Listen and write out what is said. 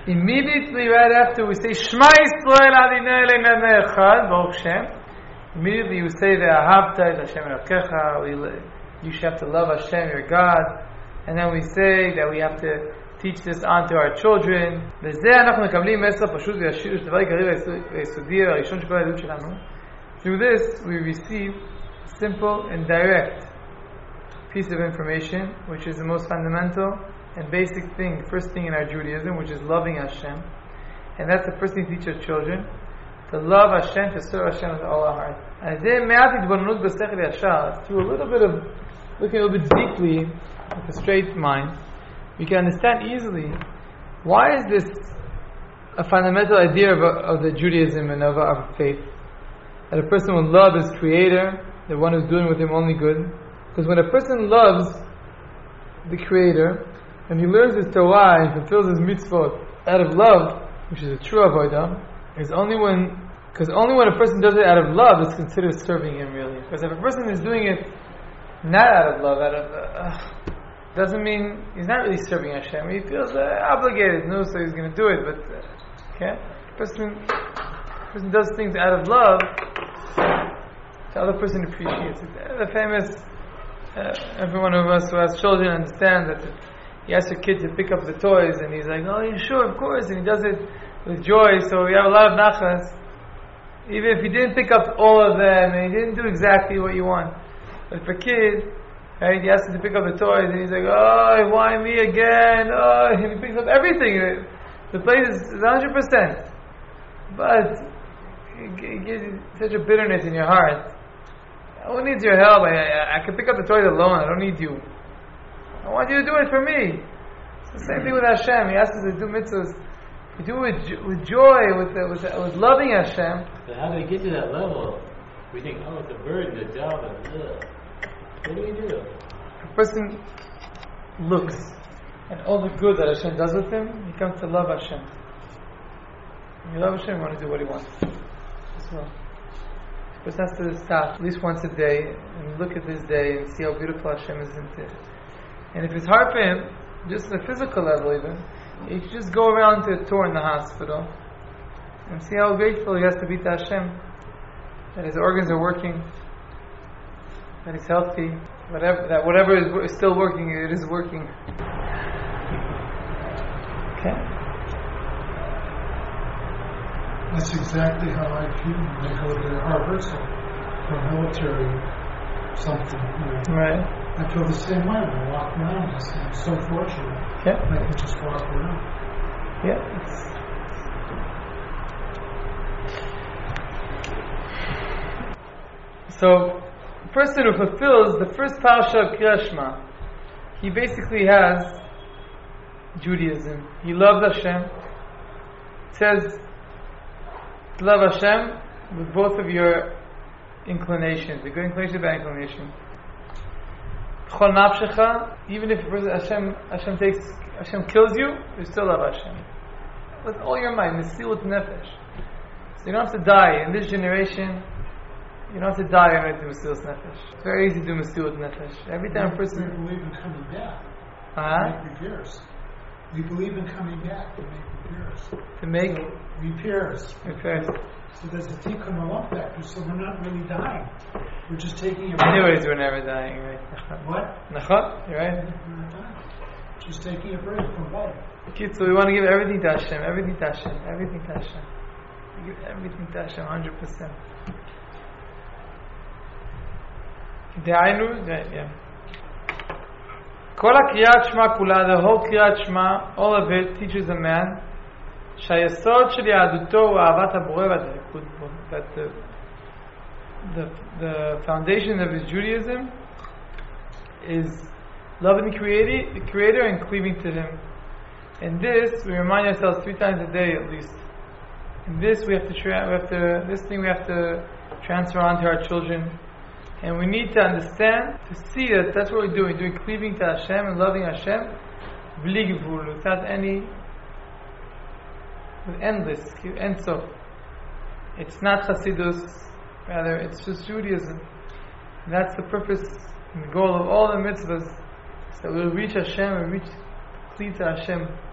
Immediately right after we say Shema Yisrael Adonai Eloheinu Echad, Baruch Shem, immediately you say the Ahavta es Hashem Elokecha. You should have to love Hashem, your God. And then we say that we have to teach this on to our children. וזה אנחנו מקבלים מסר פשוט וישיר שדבר עיקרי והיסודי הראשון של כל העדות שלנו. Through this we receive simple and direct piece of information, which is the most fundamental and basic thing, first thing in our Judaism, which is loving Hashem. And that's the first thing to teach our children, to love Hashem, to serve Hashem with all our heart. And through a little bit of looking a little bit deeply with a straight mind, we can understand easily why is this a fundamental idea of the Judaism and of our faith, that a person will love his Creator, the one who's doing with him only good. Because when a person loves the Creator and he learns his Torah and fulfills his mitzvot out of love, which is a true avodah, because only when a person does it out of love is considered serving him really. Because if a person is doing it not out of love, doesn't mean he's not really serving Hashem. He feels obligated, no, so he's going to do it. But okay, person does things out of love, the other person appreciates it. The famous, every one of us who has children understands that he asks a kid to pick up the toys, and he's like, "Oh, yeah, sure, of course," and he does it with joy. So we have a lot of nachas, even if he didn't pick up all of them and he didn't do exactly what you want. But for a kid, right, he asks him to pick up the toys, and he's like, "Oh, why me again?" Oh, and he picks up everything. The place is 100%, but it gives you such a bitterness in your heart. Who needs your help? I can pick up the toys alone. I don't need you. I want you to do it for me. It's the same thing with Hashem. He asks us to do mitzvahs. We do it with joy, with loving Hashem. So how do we get to that level? We think, oh, it's a burden, a job, and what do we do? A person looks at all the good that Hashem does with him, he comes to love Hashem. When you love Hashem, you want to do what He wants as well. A person has to stop at least once a day and look at this day and see how beautiful Hashem is in it. And if it's hard for him, just on a physical level even, he should just go around to a tour in the hospital and see how grateful he has to be to Hashem, that his organs are working, that he's healthy, whatever is still working, it is working. Okay? That's exactly how I feel when I go to Harvard for military something. Right. I feel the same way when I walk around. I'm so fortunate. Yeah. I can just walk around. Yeah. So, the person who fulfills the first parsha of Kriyat Shema, he basically has Judaism. He loves Hashem. It says, love Hashem with both of your inclinations, the good inclination and bad inclination. Chol nafshecha, even if Hashem kills you, you still love Hashem with all your mind. Mesilut nefesh. So you don't have to die in this generation. You don't have to die in order to do Mesilut nefesh. It's very easy to do Mesilut nefesh. Every time a person believe in coming back, make repairs. We believe in coming back to make repairs. To make repairs. So there's a tikkun olam factor, so we're not really dying. We're just taking a break. Anyways, we're never dying, right? What? Nachot, you're right. We're not dying. Just taking a break from life. Okay, so we want to give everything to Hashem, everything to Hashem, everything to Hashem. We give everything to Hashem, 100%. דהיינו, yeah. כל הקריאת שמע כולה, the whole קריאת שמע, all of it teaches a man שהיסוד של יהדותו הוא אהבת הבורא והדבקות בו. That the foundation of his Judaism is loving the Creator and cleaving to Him. And this, we remind ourselves 3 times a day at least. And this we have to transfer on to our children. And we need to understand, to see that that's what we're doing. Doing cleaving to Hashem and loving Hashem, bli gvul, without any, with endless, end sof. It's not Hasidus, rather it's just Judaism. And that's the purpose and the goal of all the mitzvahs, so that we'll reach Hashem and cleave to Hashem.